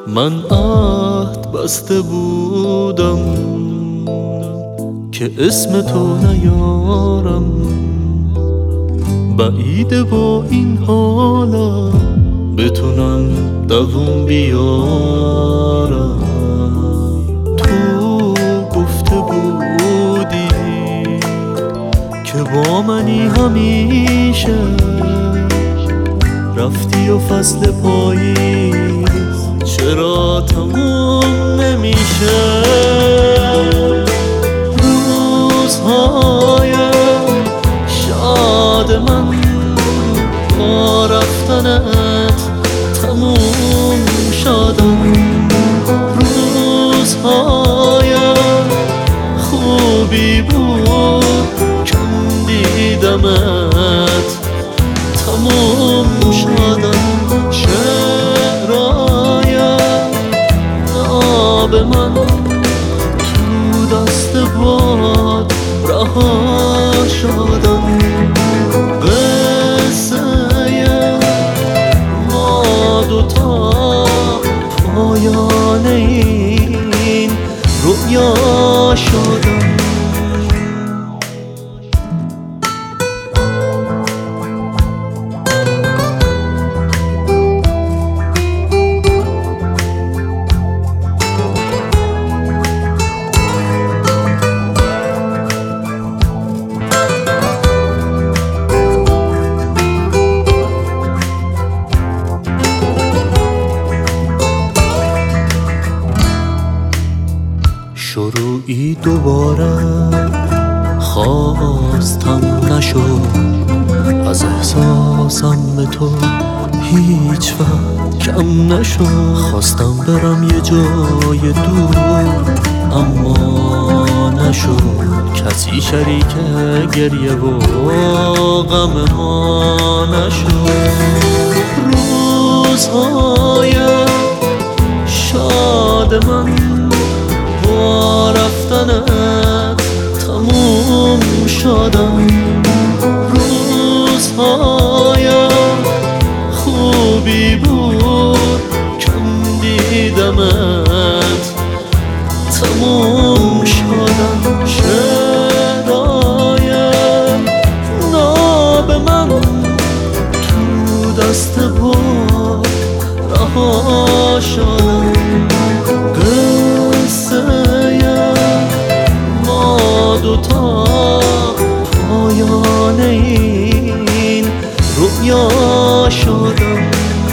من عهد بسته بودم که اسم تو نیارم، بعیده با این حالا بتونم دووم بیارم. تو گفته بودی که با منی همیشه، رفتی و فصل پاییز چرا تموم نمیشه؟ روزهای شاد من با رفتنت تموم شدن، روزهای خوبی بود چون دیدمت تموم شدن. شعرهای ناب من تو دست باد رها شدن، قصه ما دوتا پایان این رویا شدن. شروعی دوباره خواستم نشد، از احساسم به تو هیچ وقت کم نشد. خواستم برم یه جای دور اما نشد، کسی شریک گریه و غم ما نشد. روزهای شاد من با رفتنت تموم شدن، روزهای خوبی بود چون دیدمت تموم شدن. شعرهای ناب من تو دست باد رها شدن، دوتا پایان این رویا شدم.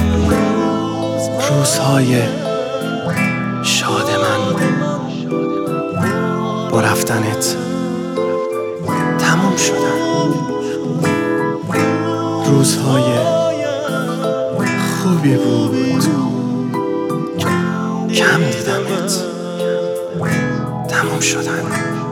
روزهای شاد من با رفتنت تموم شدن، روزهای خوبی بود کم دیدمت تموم شدن.